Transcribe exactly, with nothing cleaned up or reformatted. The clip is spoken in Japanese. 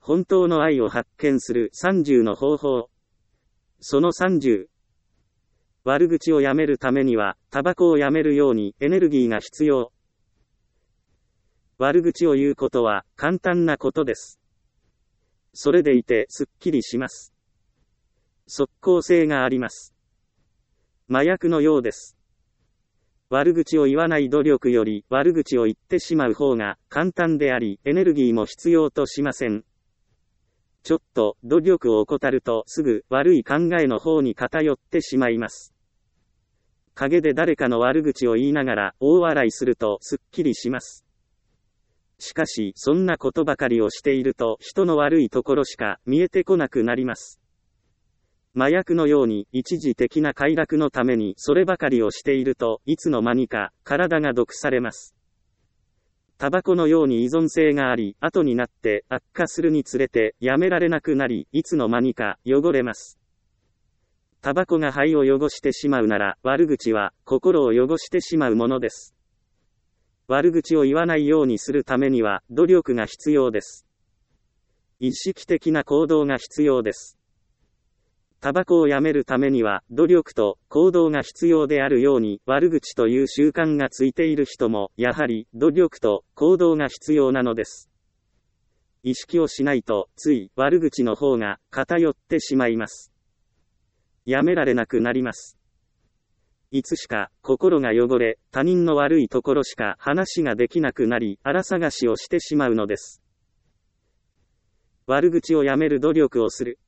本当の愛を発見するさんじゅうの方法。そのさんじゅう。悪口をやめるためには、タバコをやめるようにエネルギーが必要。悪口を言うことは簡単なことです。それでいてすっきりします。即効性があります。麻薬のようです。悪口を言わない努力より悪口を言ってしまう方が簡単であり、エネルギーも必要としません。ちょっと努力を怠るとすぐ悪い考えの方に偏ってしまいます。陰で誰かの悪口を言いながら大笑いするとすっきりします。しかしそんなことばかりをしていると人の悪いところしか見えてこなくなります。麻薬のように一時的な快楽のためにそればかりをしているといつの間にか体が毒されます。タバコのように依存性があり、後になって悪化するにつれてやめられなくなり、いつの間にか汚れます。タバコが肺を汚してしまうなら、悪口は心を汚してしまうものです。悪口を言わないようにするためには努力が必要です。意識的な行動が必要です。タバコをやめるためには努力と行動が必要であるように、悪口という習慣がついている人もやはり努力と行動が必要なのです。意識をしないとつい悪口の方が偏ってしまいます。やめられなくなります。いつしか心が汚れ、他人の悪いところしか話ができなくなり、荒探しをしてしまうのです。悪口をやめる努力をする。